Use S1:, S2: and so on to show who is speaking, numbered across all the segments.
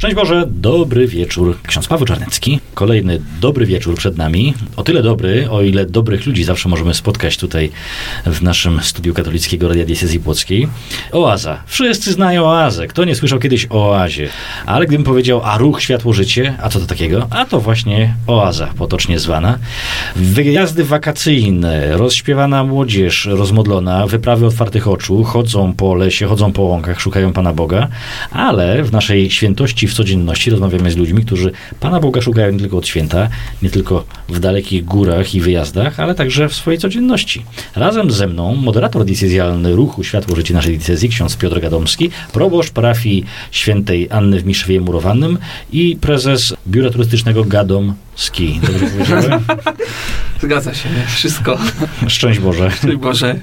S1: Szczęść Boże, dobry wieczór. Ksiądz Paweł Czarnecki. Kolejny dobry wieczór przed nami. O tyle dobry, o ile dobrych ludzi zawsze możemy spotkać tutaj w naszym studiu katolickiego Radia Diecezji Płockiej. Oaza. Wszyscy znają oazę. Kto nie słyszał kiedyś o oazie? Ale gdybym powiedział, a ruch, światło, życie, a co to takiego? A to właśnie oaza, potocznie zwana. Wyjazdy wakacyjne, rozśpiewana młodzież, rozmodlona, wyprawy otwartych oczu, chodzą po lesie, chodzą po łąkach, szukają Pana Boga, ale w naszej świętości, w codzienności rozmawiamy z ludźmi, którzy Pana Boga szukają nie tylko od święta, nie tylko w dalekich górach i wyjazdach, ale także w swojej codzienności. Razem ze mną moderator diecezjalny ruchu Światło Życie naszej diecezji, ksiądz Piotr Gadomski, proboszcz parafii świętej Anny w Miszewie Murowanym i prezes biura turystycznego Gadomski. Dobrze powiedziałem?
S2: Zgadza się, wszystko.
S1: Szczęść Boże.
S2: Szczęść Boże.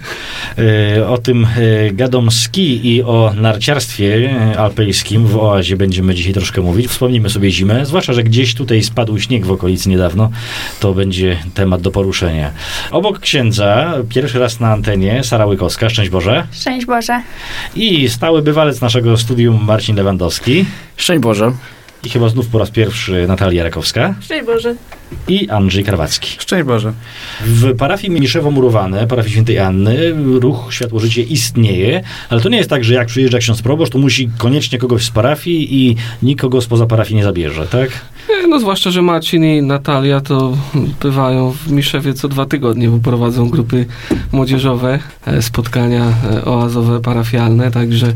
S1: O tym Gadomski i o narciarstwie alpejskim w oazie będziemy dzisiaj troszkę mówić. Wspomnimy sobie zimę, zwłaszcza, że gdzieś tutaj spadł śnieg w okolicy niedawno. To będzie temat do poruszenia. Obok księdza, pierwszy raz na antenie, Sara Łykowska. Szczęść Boże.
S3: Szczęść Boże.
S1: I stały bywalec naszego studium Marcin Lewandowski.
S4: Szczęść Boże.
S1: I chyba znów po raz pierwszy Natalia Rakowska.
S3: Szczęść Boże.
S1: I Andrzej Karwacki.
S4: Szczęść Boże.
S1: W parafii Miszewo Murowane, parafii świętej Anny, ruch Światło Życie istnieje, ale to nie jest tak, że jak przyjeżdża ksiądz proboszcz, to musi koniecznie kogoś z parafii i nikogo spoza parafii nie zabierze, tak?
S2: No zwłaszcza, że Marcin i Natalia to bywają w Miszewie co 2 tygodnie, bo prowadzą grupy młodzieżowe, spotkania oazowe, parafialne, także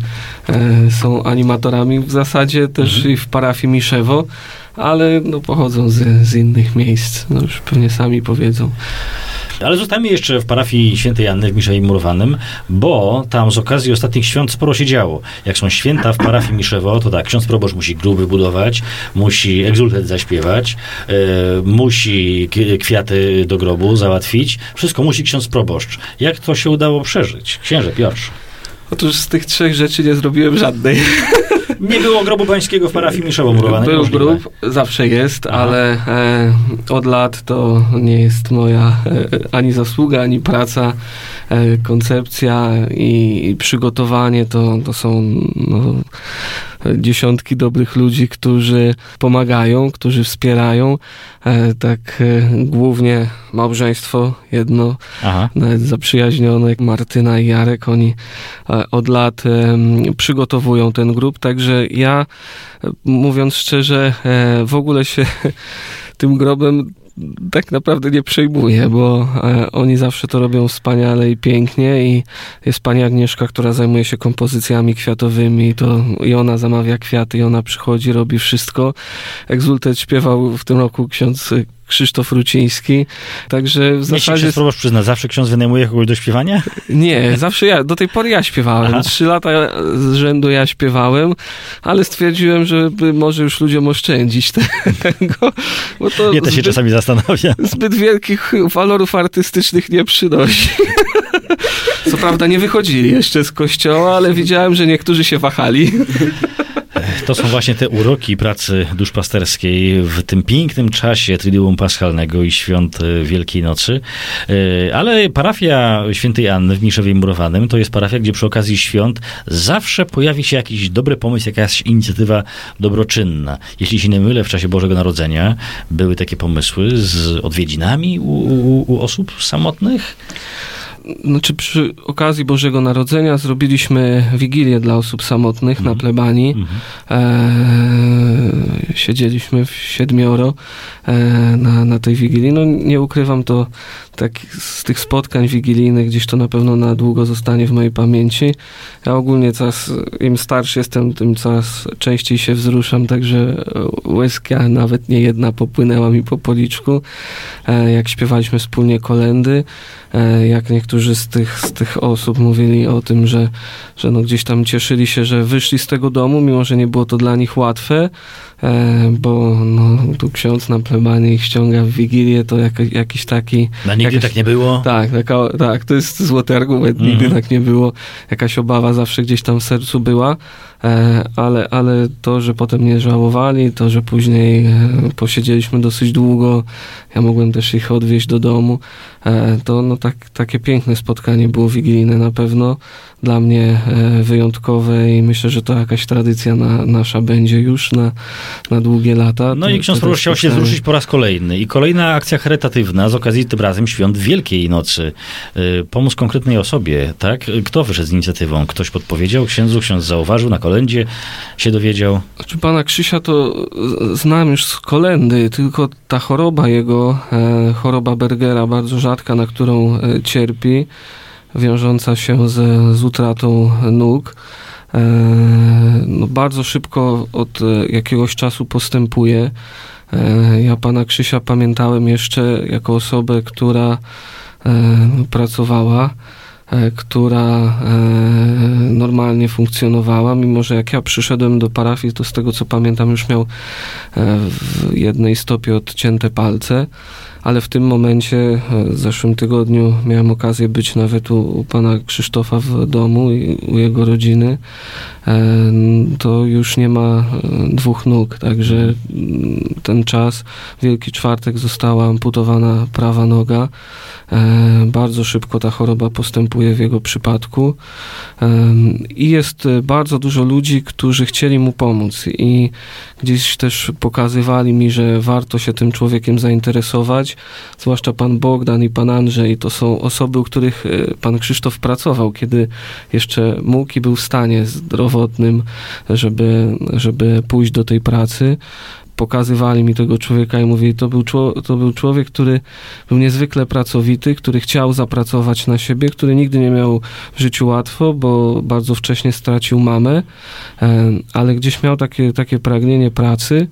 S2: są animatorami w zasadzie też i w parafii Miszewo, ale no, pochodzą z innych miejsc, no już pewnie sami powiedzą.
S1: Ale zostańmy jeszcze w parafii świętej Anny w Miszewie Murowanym, bo tam z okazji ostatnich świąt sporo się działo. Jak są święta w parafii Miszewo, to tak, ksiądz proboszcz musi grób wybudować, musi egzultet zaśpiewać, musi kwiaty do grobu załatwić. Wszystko musi ksiądz proboszcz. Jak to się udało przeżyć? Księże Piotr.
S2: Otóż z tych 3 rzeczy nie zrobiłem żadnej.
S1: Nie było grobu pańskiego w parafii Miszewo Murowane.
S2: Był grób, zawsze jest, ale od lat to nie jest moja ani zasługa, ani praca, koncepcja i przygotowanie to są dziesiątki dobrych ludzi, którzy pomagają, którzy wspierają. Tak głównie małżeństwo jedno, nawet zaprzyjaźnione, Martyna i Jarek, oni od lat przygotowują ten grób, także ja, mówiąc szczerze, w ogóle się tym grobem tak naprawdę nie przejmuję, bo oni zawsze to robią wspaniale i pięknie i jest pani Agnieszka, która zajmuje się kompozycjami kwiatowymi, to i ona zamawia kwiaty, i ona przychodzi, robi wszystko. Egzultet śpiewał w tym roku ksiądz Krzysztof Ruciński, także w zasadzie...
S1: Ksiądz proboszcz przyzna, zawsze ksiądz wynajmuje kogoś do śpiewania?
S2: Nie, zawsze ja, do tej pory ja śpiewałem. 3 lata z rzędu ja śpiewałem, ale stwierdziłem, że może już ludziom oszczędzić tego, bo to...
S1: Ja też się czasami zastanawiam.
S2: Zbyt wielkich walorów artystycznych nie przynosi. Co prawda nie wychodzili jeszcze z kościoła, ale widziałem, że niektórzy się wahali.
S1: To są właśnie te uroki pracy duszpasterskiej w tym pięknym czasie Triduum Paschalnego i świąt Wielkiej Nocy. Ale parafia świętej Anny w Miszewie Murowanym to jest parafia, gdzie przy okazji świąt zawsze pojawi się jakiś dobry pomysł, jakaś inicjatywa dobroczynna. Jeśli się nie mylę, w czasie Bożego Narodzenia były takie pomysły z odwiedzinami u osób samotnych?
S2: Znaczy przy okazji Bożego Narodzenia zrobiliśmy wigilię dla osób samotnych na plebanii. Siedzieliśmy w 7 na tej wigilii. No nie ukrywam, to tak z tych spotkań wigilijnych gdzieś to na pewno na długo zostanie w mojej pamięci. Ja ogólnie coraz im starszy jestem, tym coraz częściej się wzruszam, także łezka nawet nie jedna popłynęła mi po policzku. Jak śpiewaliśmy wspólnie kolędy, jak niektórzy z tych osób mówili o tym, że no gdzieś tam cieszyli się, że wyszli z tego domu, mimo że nie było to dla nich łatwe, bo no, tu ksiądz na plebanii ich ściąga w Wigilię, to jakiś taki...
S1: No nigdy tak nie było?
S2: Tak, to jest złoty argument, nigdy tak nie było. Jakaś obawa zawsze gdzieś tam w sercu była. ale to, że potem nie żałowali, to, że później posiedzieliśmy dosyć długo, ja mogłem też ich odwieźć do domu, to takie piękne spotkanie było wigilijne na pewno, dla mnie wyjątkowe i myślę, że to jakaś tradycja nasza będzie już na długie lata.
S1: No i ksiądz proboszcz chciał się zwrócić po raz kolejny i kolejna akcja charytatywna z okazji tym razem świąt Wielkiej Nocy. Pomóc konkretnej osobie, tak? Kto wyszedł z inicjatywą? Ktoś podpowiedział księdzu, ksiądz zauważył, na kolędzie się dowiedział?
S2: Znaczy pana Krzysia to znam już z kolendy, tylko ta choroba jego, choroba Bergera, bardzo rzadka, na którą cierpi, wiążąca się z utratą nóg, no bardzo szybko od jakiegoś czasu postępuje. Ja pana Krzysia pamiętałem jeszcze jako osobę, która pracowała, która normalnie funkcjonowała, mimo że jak ja przyszedłem do parafii, to z tego co pamiętam już miał w jednej stopie odcięte palce, ale w tym momencie, w zeszłym tygodniu miałem okazję być nawet u pana Krzysztofa w domu i u jego rodziny, to już nie ma dwóch nóg, także ten czas, Wielki Czwartek, została amputowana prawa noga. Bardzo szybko ta choroba postępuje w jego przypadku i jest bardzo dużo ludzi, którzy chcieli mu pomóc i gdzieś też pokazywali mi, że warto się tym człowiekiem zainteresować, zwłaszcza pan Bogdan i pan Andrzej. To są osoby, u których pan Krzysztof pracował, kiedy jeszcze mógł i był w stanie zdrowotnym, żeby pójść do tej pracy. Pokazywali mi tego człowieka i mówili, to był człowiek, który był niezwykle pracowity, który chciał zapracować na siebie, który nigdy nie miał w życiu łatwo, bo bardzo wcześnie stracił mamę, ale gdzieś miał takie pragnienie pracy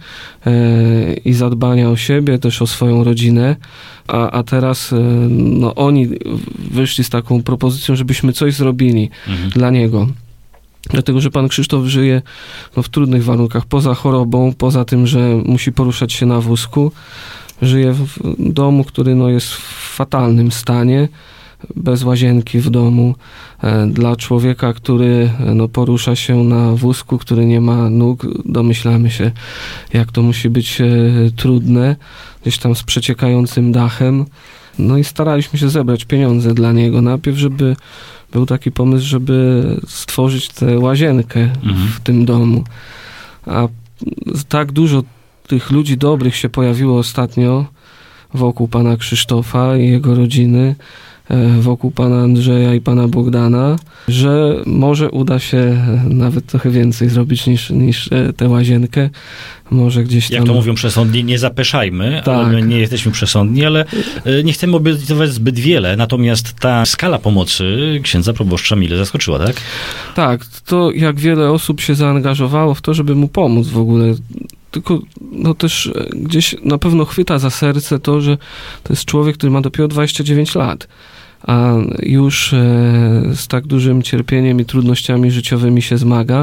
S2: i zadbania o siebie, też o swoją rodzinę, a teraz no, oni wyszli z taką propozycją, żebyśmy coś zrobili dla niego. Dlatego, że pan Krzysztof żyje w trudnych warunkach, poza chorobą, poza tym, że musi poruszać się na wózku. Żyje w domu, który jest w fatalnym stanie, bez łazienki w domu. Dla człowieka, który porusza się na wózku, który nie ma nóg, domyślamy się, jak to musi być trudne, gdzieś tam z przeciekającym dachem. No i staraliśmy się zebrać pieniądze dla niego. Najpierw, żeby był taki pomysł, żeby stworzyć tę łazienkę w tym domu. A tak dużo tych ludzi dobrych się pojawiło ostatnio wokół pana Krzysztofa i jego rodziny, wokół pana Andrzeja i pana Bogdana, że może uda się nawet trochę więcej zrobić niż tę łazienkę. Może gdzieś tam...
S1: Jak to mówią przesądni, nie zapeszajmy, tak. Ale my nie jesteśmy przesądni, ale nie chcemy obiecywać zbyt wiele, natomiast ta skala pomocy księdza proboszcza mile zaskoczyła, tak? Tak,
S2: to jak wiele osób się zaangażowało w to, żeby mu pomóc w ogóle. Tylko też gdzieś na pewno chwyta za serce to, że to jest człowiek, który ma dopiero 29 lat, a już z tak dużym cierpieniem i trudnościami życiowymi się zmaga.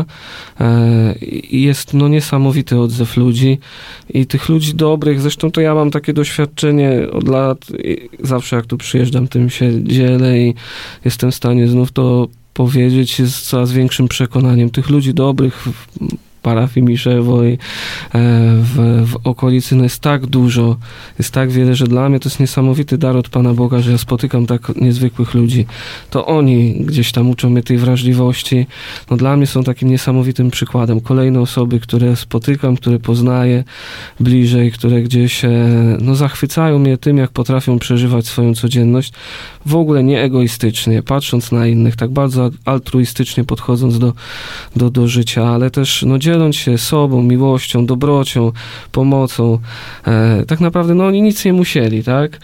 S2: I jest niesamowity odzew ludzi i tych ludzi dobrych. Zresztą to ja mam takie doświadczenie od lat. Zawsze jak tu przyjeżdżam, tym się dzielę i jestem w stanie znów to powiedzieć z coraz większym przekonaniem. Tych ludzi dobrych parafii Miszewo i w okolicy jest tak dużo, jest tak wiele, że dla mnie to jest niesamowity dar od Pana Boga, że ja spotykam tak niezwykłych ludzi. To oni gdzieś tam uczą mnie tej wrażliwości. Dla mnie są takim niesamowitym przykładem. Kolejne osoby, które spotykam, które poznaję bliżej, które gdzieś zachwycają mnie tym, jak potrafią przeżywać swoją codzienność, w ogóle nie egoistycznie, patrząc na innych, tak bardzo altruistycznie podchodząc do życia, ale też dzieląc się sobą, miłością, dobrocią, pomocą. Tak naprawdę oni nic nie musieli, tak?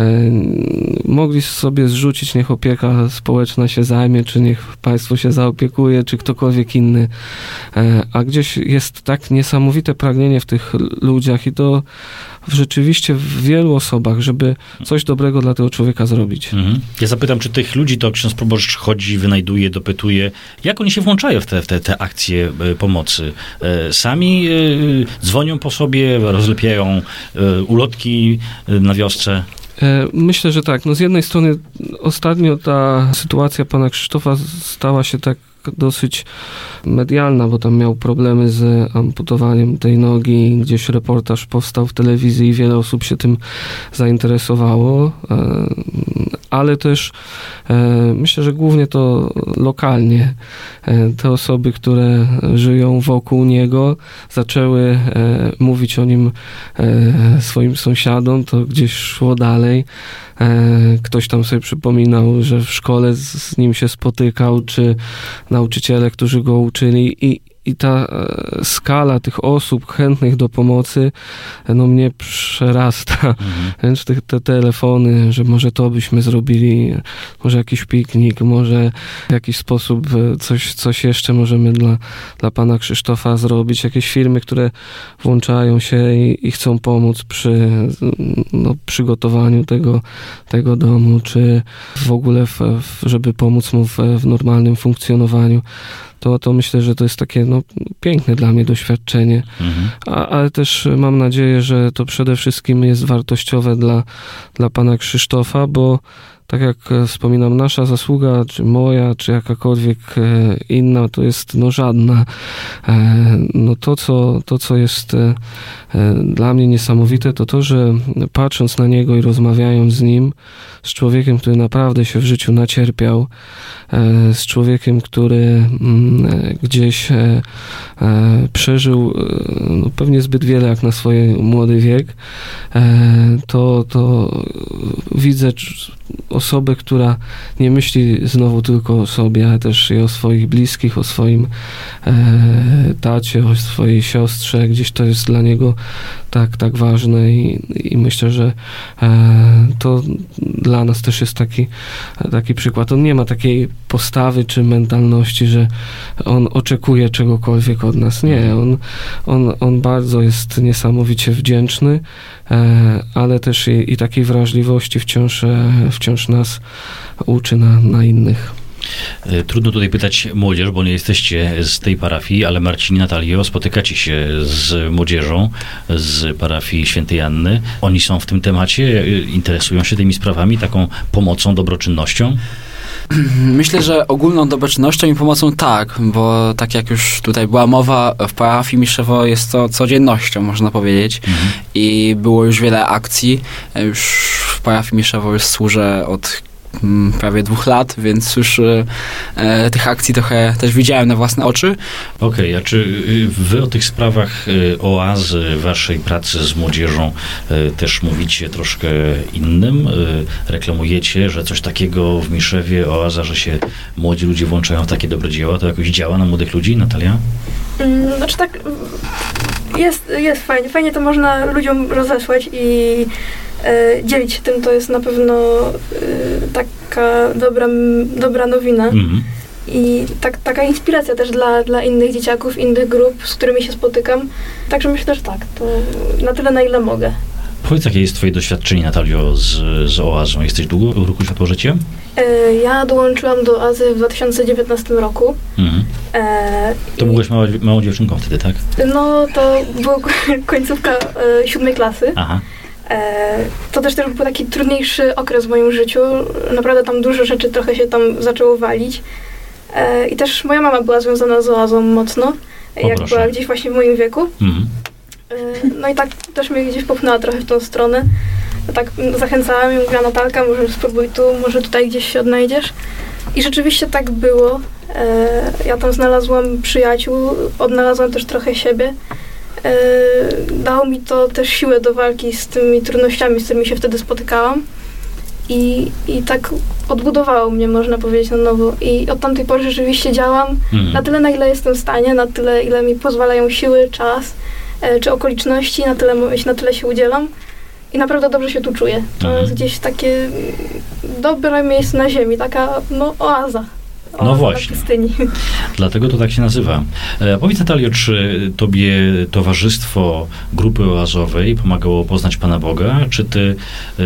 S2: Mogli sobie zrzucić, niech opieka społeczna się zajmie, czy niech państwo się zaopiekuje, czy ktokolwiek inny. A gdzieś jest tak niesamowite pragnienie w tych ludziach i to rzeczywiście w wielu osobach, żeby coś dobrego dla tego człowieka zrobić.
S1: Ja zapytam, czy tych ludzi to ksiądz proboszcz chodzi, wynajduje, dopytuje, jak oni się włączają w te akcje pomocy? Sami dzwonią po sobie, rozlepiają ulotki na wiosce?
S2: Myślę, że tak. Z jednej strony ostatnio ta sytuacja pana Krzysztofa stała się tak dosyć medialna, bo tam miał problemy z amputowaniem tej nogi. Gdzieś reportaż powstał w telewizji i wiele osób się tym zainteresowało. Ale też myślę, że głównie to lokalnie te osoby, które żyją wokół niego, zaczęły mówić o nim swoim sąsiadom, to gdzieś szło dalej. Ktoś tam sobie przypominał, że w szkole z nim się spotykał, czy nauczyciele, którzy go uczyli i ta skala tych osób chętnych do pomocy mnie przerasta. Wręcz te telefony, że może to byśmy zrobili, może jakiś piknik, może w jakiś sposób coś jeszcze możemy dla pana Krzysztofa zrobić. Jakieś firmy, które włączają się i chcą pomóc przy przygotowaniu tego domu, czy w ogóle żeby pomóc mu w normalnym funkcjonowaniu. To myślę, że to jest takie piękne dla mnie doświadczenie. Ale też mam nadzieję, że to przede wszystkim jest wartościowe dla pana Krzysztofa, bo tak jak wspominam, nasza zasługa, czy moja, czy jakakolwiek inna, to jest żadna. To, co jest dla mnie niesamowite, to, że patrząc na niego i rozmawiając z nim, z człowiekiem, który naprawdę się w życiu nacierpiał, z człowiekiem, który gdzieś przeżył pewnie zbyt wiele jak na swój młody wiek, to widzę osobę, która nie myśli znowu tylko o sobie, ale też i o swoich bliskich, o swoim tacie, o swojej siostrze. Gdzieś to jest dla niego tak ważne i myślę, że to dla nas też jest taki przykład. On nie ma takiej postawy czy mentalności, że on oczekuje czegokolwiek od nas. Nie, on bardzo jest niesamowicie wdzięczny, ale też i takiej wrażliwości wciąż nas uczy na innych.
S1: Trudno tutaj pytać młodzież, bo nie jesteście z tej parafii, ale Marcin i Natalio, spotykacie się z młodzieżą z parafii Świętej Anny. Oni są w tym temacie, interesują się tymi sprawami, taką pomocą, dobroczynnością?
S3: Myślę, że ogólną dobroczynnością i pomocą tak, bo tak jak już tutaj była mowa, w parafii Miszewo jest to codziennością, można powiedzieć. I było już wiele akcji. Już w parafii Miszewo już służę od prawie 2 lat, więc już tych akcji trochę też widziałem na własne oczy.
S1: Okej, a czy wy o tych sprawach oazy, waszej pracy z młodzieżą też mówicie troszkę innym? Reklamujecie, że coś takiego w Miszewie, oaza, że się młodzi ludzie włączają w takie dobre dzieła? To jakoś działa na młodych ludzi, Natalia?
S4: Znaczy tak, jest fajnie. Fajnie to można ludziom rozesłać i dzielić się tym, to jest na pewno taka dobra nowina. I taka inspiracja też dla innych dzieciaków, innych grup, z którymi się spotykam. Także myślę, że tak, to na tyle, na ile mogę.
S1: Powiedz, jakie jest twoje doświadczenie, Natalio, z oazą? Jesteś długo w ruchu Światło-Życie?
S4: Ja dołączyłam do oazy w 2019 roku.
S1: To byłaś małą dziewczynką wtedy, tak?
S4: No, to była końcówka 7 klasy.
S1: Aha.
S4: To też był taki trudniejszy okres w moim życiu. Naprawdę tam dużo rzeczy trochę się tam zaczęło walić. I też moja mama była związana z oazą mocno, jak była gdzieś właśnie w moim wieku. No i tak też mnie gdzieś popchnęła trochę w tą stronę. Tak zachęcała ją, mówiła: Natalka, może spróbuj tu, może tutaj gdzieś się odnajdziesz. I rzeczywiście tak było. Ja tam znalazłam przyjaciół, odnalazłam też trochę siebie. Dało mi to też siłę do walki z tymi trudnościami, z którymi się wtedy spotykałam. I tak odbudowało mnie, można powiedzieć, na nowo. I od tamtej pory rzeczywiście działam na tyle, na ile jestem w stanie, na tyle, ile mi pozwalają siły, czas czy okoliczności, na tyle się udzielam. I naprawdę dobrze się tu czuję. To jest gdzieś takie dobre miejsce na ziemi, taka oaza.
S1: No właśnie. Dlatego to tak się nazywa. Powiedz, Natalio, czy tobie towarzystwo grupy oazowej pomagało poznać Pana Boga? Czy ty,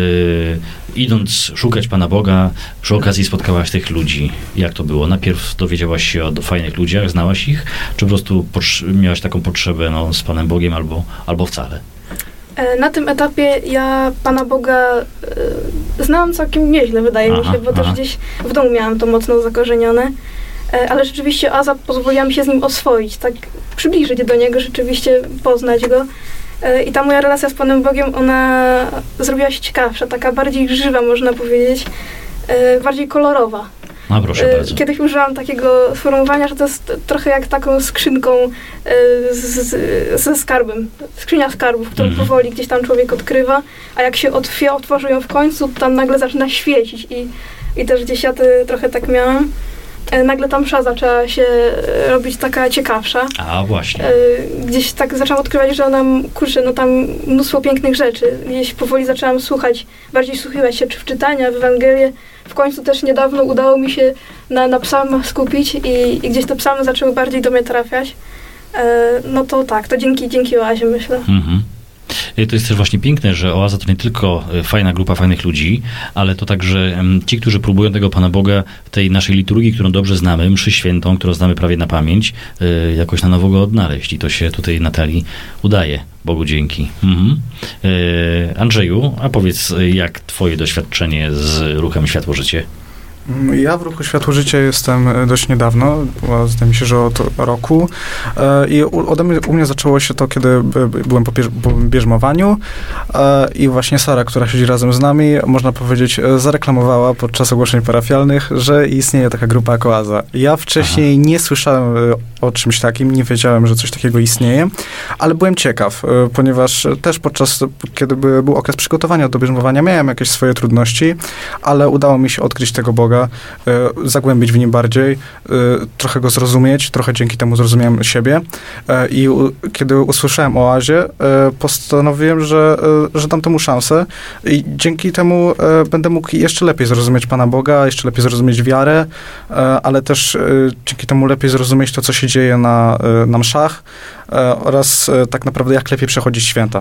S1: idąc szukać Pana Boga, przy okazji spotkałaś tych ludzi? Jak to było? Najpierw dowiedziałaś się o fajnych ludziach, znałaś ich? Czy po prostu miałaś taką potrzebę z Panem Bogiem albo wcale?
S4: Na tym etapie ja Pana Boga znałam całkiem nieźle, wydaje mi się, bo też gdzieś w domu miałam to mocno zakorzenione. ale rzeczywiście oaza pozwoliła mi się z nim oswoić, tak przybliżyć do niego, rzeczywiście poznać go. I ta moja relacja z Panem Bogiem, ona zrobiła się ciekawsza, taka bardziej żywa, można powiedzieć, bardziej kolorowa.
S1: No, proszę bardzo.
S4: Kiedyś użyłam takiego sformułowania, że to jest trochę jak taką skrzynką ze skarbem. Skrzynia skarbów, którą powoli gdzieś tam człowiek odkrywa, a jak się otworzy ją w końcu, to tam nagle zaczyna świecić. I też gdzieś ja trochę tak miałam. Nagle ta msza zaczęła się robić taka ciekawsza.
S1: A, właśnie.
S4: Gdzieś tak zaczęłam odkrywać, że ona, kurczę, no tam mnóstwo pięknych rzeczy. Gdzieś powoli zaczęłam słuchać, bardziej wsłuchiwać się czy w czytania, w Ewangelię. W końcu też niedawno udało mi się na psalmach skupić i gdzieś te psalmy zaczęły bardziej do mnie trafiać. No to tak, to dzięki oazie, myślę.
S1: To jest też właśnie piękne, że oaza to nie tylko fajna grupa fajnych ludzi, ale to także ci, którzy próbują tego Pana Boga w tej naszej liturgii, którą dobrze znamy, mszy świętą, którą znamy prawie na pamięć, jakoś na nowo go odnaleźć. I to się tutaj Natalii udaje. Bogu dzięki. Andrzeju, a powiedz, jak twoje doświadczenie z ruchem Światło-Życie?
S5: Ja w ruchu Światło-Życie jestem dość niedawno, zdaje mi się, że od roku. I u mnie zaczęło się to, kiedy byłem po bierzmowaniu i właśnie Sara, która siedzi razem z nami, można powiedzieć, zareklamowała podczas ogłoszeń parafialnych, że istnieje taka grupa jak oaza. Ja wcześniej nie słyszałem o czymś takim, nie wiedziałem, że coś takiego istnieje, ale byłem ciekaw, ponieważ też kiedy był okres przygotowania do bierzmowania, miałem jakieś swoje trudności, ale udało mi się odkryć tego Boga, zagłębić w nim bardziej, trochę go zrozumieć, trochę dzięki temu zrozumiałem siebie i kiedy usłyszałem o oazie, postanowiłem, że dam temu szansę i dzięki temu będę mógł jeszcze lepiej zrozumieć Pana Boga, jeszcze lepiej zrozumieć wiarę, ale też dzięki temu lepiej zrozumieć to, co się dzieje na mszach oraz tak naprawdę jak lepiej przechodzić święta.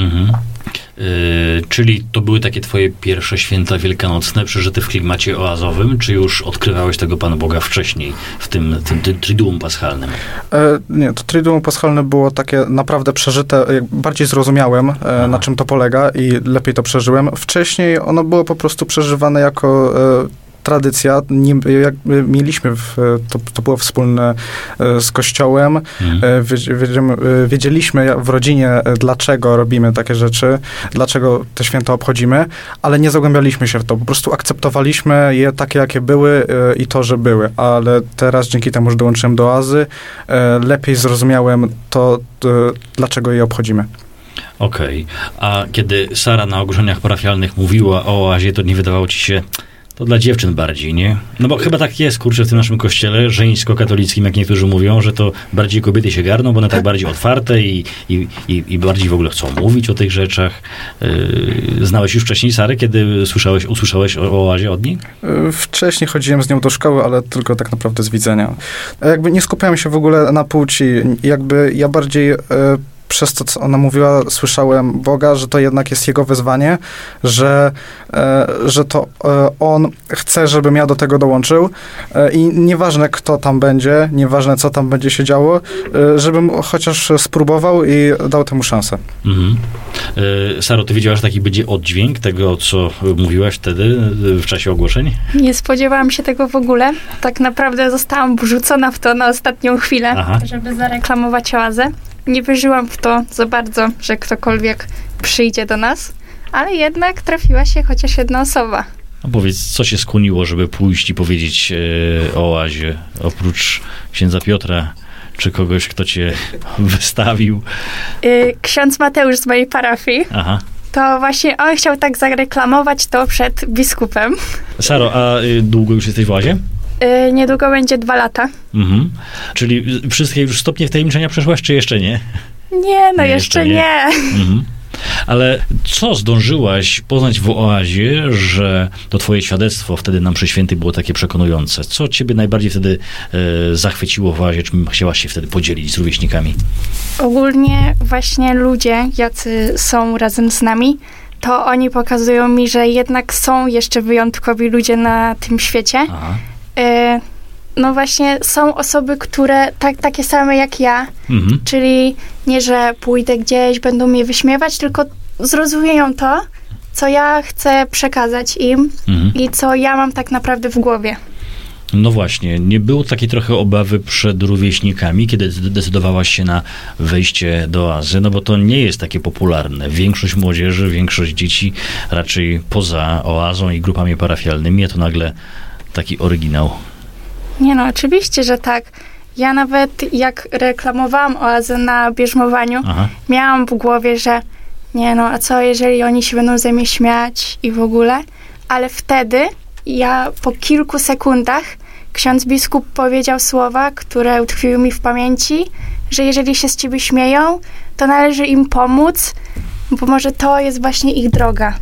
S1: Czyli to były takie twoje pierwsze święta wielkanocne, przeżyte w klimacie oazowym, czy już odkrywałeś tego Pana Boga wcześniej, w tym Triduum Paschalnym?
S5: Nie, to Triduum Paschalne było takie naprawdę przeżyte, bardziej zrozumiałem, na czym to polega i lepiej to przeżyłem. Wcześniej ono było po prostu przeżywane jako tradycja, mieliśmy, to było wspólne z Kościołem, wiedzieliśmy w rodzinie, dlaczego robimy takie rzeczy, dlaczego te święta obchodzimy, ale nie zagłębialiśmy się w to, po prostu akceptowaliśmy je takie, jakie były i to, że były, ale teraz dzięki temu, że dołączyłem do oazy, lepiej zrozumiałem to, dlaczego je obchodzimy.
S1: Okej. A kiedy Sara na ogłoszeniach parafialnych mówiła o oazie, to nie wydawało ci się, to dla dziewczyn bardziej, nie? No bo chyba tak jest, kurczę, w tym naszym kościele żeńsko-katolickim, jak niektórzy mówią, że to bardziej kobiety się garną, bo one tak bardziej otwarte i bardziej w ogóle chcą mówić o tych rzeczach. Znałeś już wcześniej Sarę, kiedy usłyszałeś o oazie od niej?
S5: Wcześniej chodziłem z nią do szkoły, ale tylko tak naprawdę z widzenia. Jakby nie skupiałem się w ogóle na płci. Jakby ja bardziej przez to, co ona mówiła, słyszałem Boga, że to jednak jest Jego wezwanie, że to On chce, żebym ja do tego dołączył i nieważne, kto tam będzie, nieważne, co tam będzie się działo, żebym chociaż spróbował i dał temu szansę.
S1: Saro, ty wiedziałaś, że taki będzie oddźwięk tego, co mówiłaś wtedy w czasie ogłoszeń?
S6: Nie spodziewałam się tego w ogóle. Tak naprawdę zostałam wrzucona w to na ostatnią chwilę, żeby zareklamować oazę. Nie wierzyłam w to za bardzo, że ktokolwiek przyjdzie do nas, ale jednak trafiła się chociaż jedna osoba.
S1: A powiedz, co się skłoniło, żeby pójść i powiedzieć o oazie, oprócz księdza Piotra, czy kogoś, kto cię wystawił?
S6: Ksiądz Mateusz z mojej parafii. To właśnie on chciał tak zareklamować to przed biskupem.
S1: Saro, a długo już jesteś w oazie?
S6: Niedługo będzie 2 lata.
S1: Czyli wszystkie już stopnie wtajemniczenia przeszłaś, czy jeszcze nie?
S6: Nie, no jeszcze nie.
S1: Ale co zdążyłaś poznać w oazie, że to twoje świadectwo wtedy na mszy świętej było takie przekonujące? Co ciebie najbardziej wtedy zachwyciło w oazie? Czym chciałaś się wtedy podzielić z rówieśnikami?
S6: Ogólnie właśnie ludzie, jacy są razem z nami, to oni pokazują mi, że jednak są jeszcze wyjątkowi ludzie na tym świecie. No właśnie są osoby, które takie same jak ja, czyli nie, że pójdę gdzieś, będą mnie wyśmiewać, tylko zrozumieją to, co ja chcę przekazać im i co ja mam tak naprawdę w głowie.
S1: No właśnie, nie było takiej trochę obawy przed rówieśnikami, kiedy decydowałaś się na wejście do oazy, no bo to nie jest takie popularne. Większość młodzieży, większość dzieci raczej poza oazą i grupami parafialnymi, a to nagle taki oryginał.
S6: Nie no, oczywiście, że tak. Ja nawet jak reklamowałam oazę na bierzmowaniu, miałam w głowie, że nie no, a co jeżeli oni się będą ze mnie śmiać i w ogóle? Ale wtedy ja po kilku sekundach ksiądz biskup powiedział słowa, które utkwiły mi w pamięci, że jeżeli się z ciebie śmieją, to należy im pomóc, bo może to jest właśnie ich droga.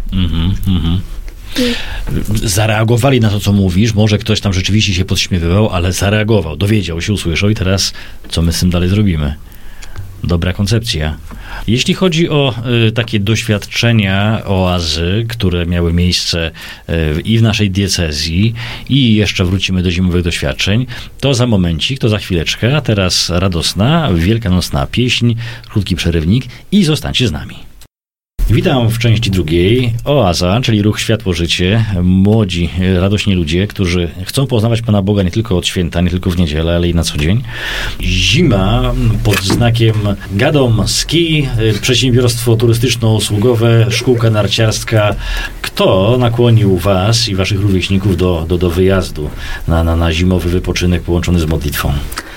S1: Zareagowali na to, co mówisz. Może ktoś tam rzeczywiście się podśmiewywał, ale zareagował, dowiedział się, usłyszał i teraz co my z tym dalej zrobimy? Dobra koncepcja. Jeśli chodzi o takie doświadczenia oazy, które miały miejsce i w naszej diecezji i jeszcze wrócimy do zimowych doświadczeń, to za momencik, to za chwileczkę, a teraz radosna, wielkanocna pieśń, krótki przerywnik i zostańcie z nami. Witam w części drugiej. Oaza, czyli ruch Światło-Życie. Młodzi, radośni ludzie, którzy chcą poznawać Pana Boga nie tylko od święta, nie tylko w niedzielę, ale i na co dzień. Zima pod znakiem Gadom Ski, przedsiębiorstwo turystyczno-usługowe, szkółka narciarska. Kto nakłonił Was i Waszych rówieśników do wyjazdu na zimowy wypoczynek połączony z modlitwą?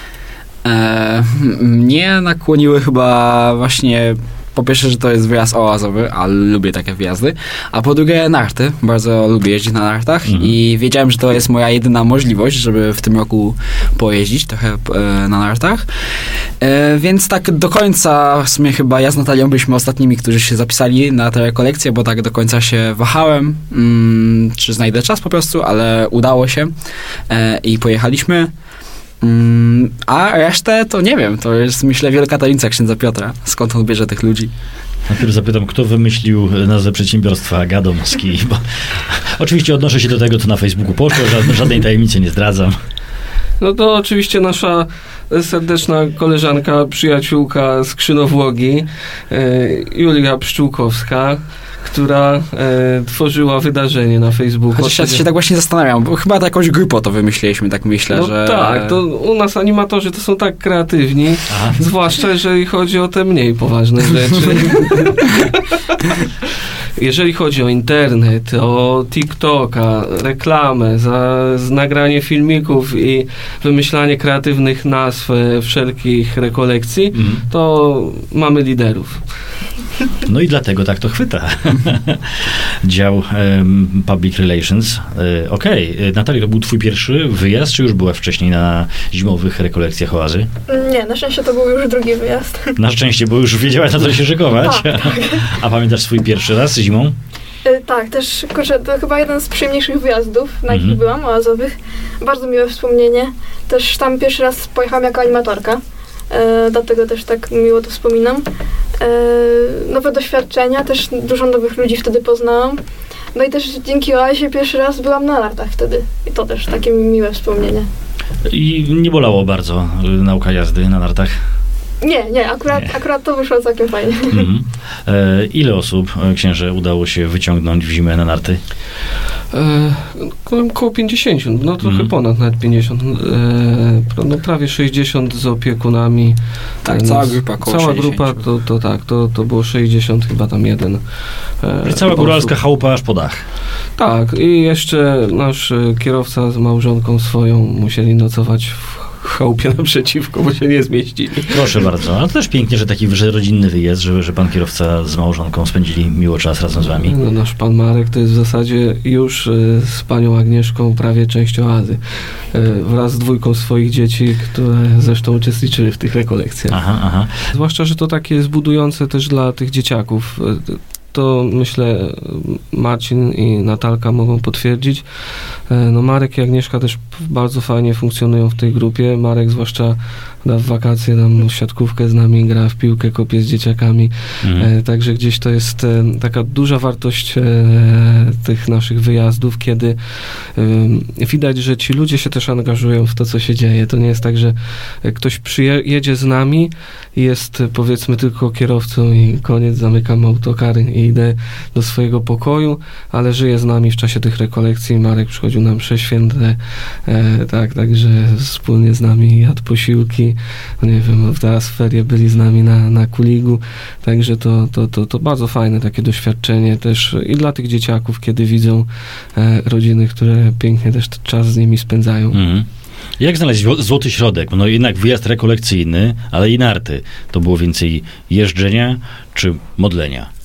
S3: Mnie nakłoniły chyba właśnie po pierwsze, że to jest wyjazd oazowy, ale lubię takie wyjazdy, a po drugie narty. Bardzo lubię jeździć na nartach i wiedziałem, że to jest moja jedyna możliwość, żeby w tym roku pojeździć trochę na nartach. Więc tak do końca, w sumie chyba ja z Natalią byliśmy ostatnimi, którzy się zapisali na tę rekolekcję, bo tak do końca się wahałem, czy znajdę czas po prostu, ale udało się i pojechaliśmy. A resztę to nie wiem, to jest myślę wielka tajemnica księdza Piotra, skąd on bierze tych ludzi.
S1: Najpierw zapytam, kto wymyślił nazwę przedsiębiorstwa Gadom Ski, bo oczywiście odnoszę się do tego, co na Facebooku poszło, żadnej tajemnicy nie zdradzam.
S2: No to oczywiście nasza serdeczna koleżanka, przyjaciółka z Krzynowłogi, Julia Pszczółkowska, która tworzyła wydarzenie na Facebooku.
S3: Chociaż ja się tak właśnie zastanawiam, bo chyba jakąś grupę to wymyśliliśmy, tak myślę,
S2: no
S3: że...
S2: tak, to u nas animatorzy to są tak kreatywni, zwłaszcza jeżeli chodzi o te mniej poważne rzeczy. Jeżeli chodzi o internet, o TikToka, reklamę, nagranie filmików i wymyślanie kreatywnych nazw wszelkich rekolekcji, to mamy liderów.
S1: No i dlatego tak to chwyta. Dział Public Relations. Okej. Natalia, to był twój pierwszy wyjazd, czy już byłaś wcześniej na zimowych rekolekcjach oazy?
S4: Nie, na szczęście to był już drugi wyjazd.
S1: Na szczęście, bo już wiedziałaś, na co się szykować.
S4: Tak.
S1: A pamiętasz swój pierwszy raz zimą?
S4: Tak, też, kurczę, to chyba jeden z przyjemniejszych wyjazdów, na jakich byłam, oazowych. Bardzo miłe wspomnienie. Też tam pierwszy raz pojechałam jako animatorka. Dlatego też tak miło to wspominam. Nowe doświadczenia, też dużo nowych ludzi wtedy poznałam. No i też dzięki oazie pierwszy raz byłam na nartach wtedy. I to też takie miłe wspomnienie.
S1: I nie bolało bardzo nauka jazdy na nartach?
S4: Nie, akurat to wyszło całkiem fajnie.
S1: Ile osób, księże, udało się wyciągnąć w zimę na narty?
S2: Około 50, no trochę ponad nawet 50. No prawie 60 z opiekunami.
S3: Tak, cała grupa około
S2: Cała
S3: 60.
S2: grupa to było 60, chyba tam jeden.
S1: Cała góralska chałupa aż po dach.
S2: Tak, i jeszcze nasz kierowca z małżonką swoją musieli nocować w chałupie naprzeciwko, bo się nie zmieścili.
S1: Proszę bardzo. A to też pięknie, że taki rodzinny wyjazd, że pan kierowca z małżonką spędzili miło czas razem z wami.
S2: No, nasz pan Marek to jest w zasadzie już z panią Agnieszką prawie część oazy. Wraz z dwójką swoich dzieci, które zresztą uczestniczyły w tych rekolekcjach.
S1: Aha.
S2: Zwłaszcza, że to takie jest budujące też dla tych dzieciaków. To myślę Marcin i Natalka mogą potwierdzić. No Marek i Agnieszka też bardzo fajnie funkcjonują w tej grupie. Marek zwłaszcza w wakacje tam siatkówkę z nami gra, w piłkę kopie z dzieciakami. Także gdzieś to jest taka duża wartość tych naszych wyjazdów, kiedy widać, że ci ludzie się też angażują w to, co się dzieje. To nie jest tak, że ktoś jedzie z nami i jest powiedzmy tylko kierowcą i koniec, zamykam autokar i idę do swojego pokoju, ale żyje z nami w czasie tych rekolekcji. Marek przychodził na msze święte, także wspólnie z nami jadł posiłki, nie wiem, teraz w ferie byli z nami na Kuligu, także to bardzo fajne takie doświadczenie też i dla tych dzieciaków, kiedy widzą rodziny, które pięknie też czas z nimi spędzają.
S1: Jak znaleźć złoty środek? No jednak wyjazd rekolekcyjny, ale i narty. To było więcej jeżdżenia czy modlenia?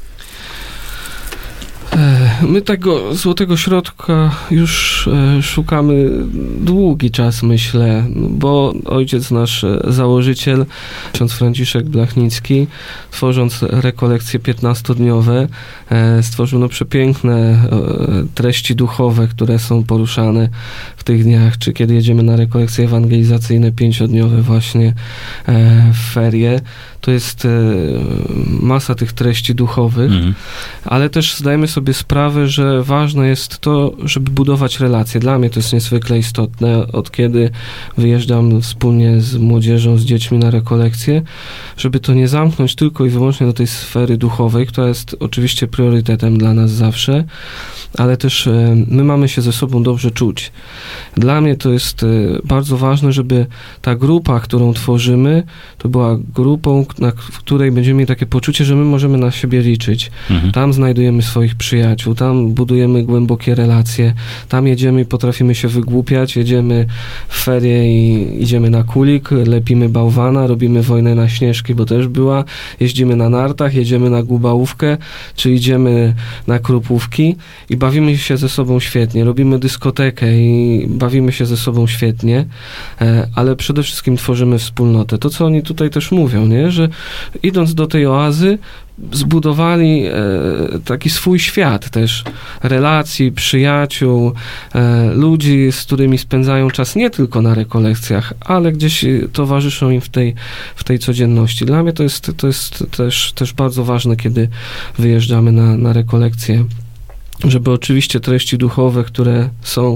S2: My tego złotego środka już szukamy długi czas, myślę, bo ojciec nasz założyciel, ksiądz Franciszek Blachnicki, tworząc rekolekcje 15-dniowe, stworzył przepiękne treści duchowe, które są poruszane w tych dniach, czy kiedy jedziemy na rekolekcje ewangelizacyjne 5-dniowe właśnie w ferie. To jest masa tych treści duchowych, ale też zdajemy sobie sprawę, że ważne jest to, żeby budować relacje. Dla mnie to jest niezwykle istotne, od kiedy wyjeżdżam wspólnie z młodzieżą, z dziećmi na rekolekcje, żeby to nie zamknąć tylko i wyłącznie do tej sfery duchowej, która jest oczywiście priorytetem dla nas zawsze, ale też my mamy się ze sobą dobrze czuć. Dla mnie to jest bardzo ważne, żeby ta grupa, którą tworzymy, to była grupą, w której będziemy mieli takie poczucie, że my możemy na siebie liczyć. Tam znajdujemy swoich przyjaciół, tam budujemy głębokie relacje, tam jedziemy i potrafimy się wygłupiać, jedziemy w ferie i idziemy na Kulik, lepimy bałwana, robimy wojnę na Śnieżki, bo też była, jeździmy na nartach, jedziemy na Gubałówkę, czy idziemy na Krupówki i bawimy się ze sobą świetnie, robimy dyskotekę i bawimy się ze sobą świetnie, ale przede wszystkim tworzymy wspólnotę. To, co oni tutaj też mówią, nie? Że idąc do tej oazy, zbudowali taki swój świat też relacji, przyjaciół, ludzi, z którymi spędzają czas nie tylko na rekolekcjach, ale gdzieś towarzyszą im w tej codzienności. Dla mnie to jest też bardzo ważne, kiedy wyjeżdżamy na rekolekcje, żeby oczywiście treści duchowe, które są,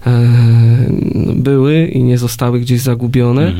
S2: były i nie zostały gdzieś zagubione,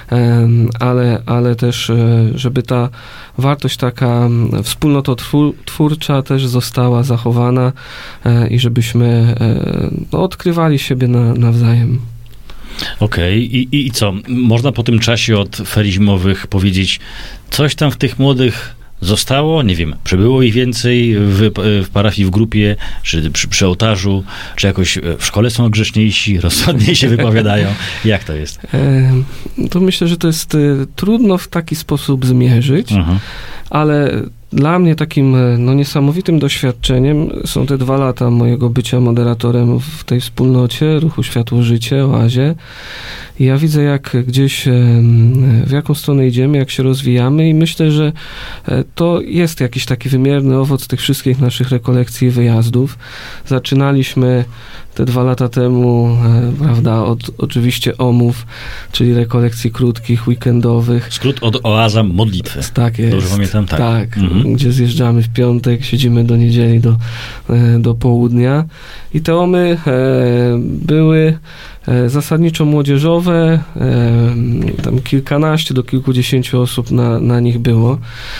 S2: ale też, żeby ta wartość taka wspólnototwórcza też została zachowana i żebyśmy odkrywali siebie nawzajem.
S1: Okej. I co? Można po tym czasie od ferii zimowych powiedzieć, coś tam w tych młodych zostało, nie wiem, przybyło ich więcej w parafii, w grupie, czy przy ołtarzu, czy jakoś w szkole są grzeczniejsi, rozsądniej się wypowiadają? Jak to jest?
S2: To myślę, że to jest trudno w taki sposób zmierzyć, ale dla mnie takim niesamowitym doświadczeniem są te 2 lata mojego bycia moderatorem w tej wspólnocie, Ruchu Światło-Życie, Oazie. I ja widzę, jak gdzieś, w jaką stronę idziemy, jak się rozwijamy i myślę, że to jest jakiś taki wymierny owoc tych wszystkich naszych rekolekcji i wyjazdów. Zaczynaliśmy te 2 lata temu, prawda, od oczywiście OMów, czyli rekolekcji krótkich, weekendowych.
S1: Skrót od oaza modlitwy.
S2: Tak jest.
S1: Dobrze pamiętam, tak.
S2: Tak, gdzie zjeżdżamy w piątek, siedzimy do niedzieli, do południa. I te OMy były zasadniczo młodzieżowe, tam kilkanaście do kilkudziesięciu osób na nich było.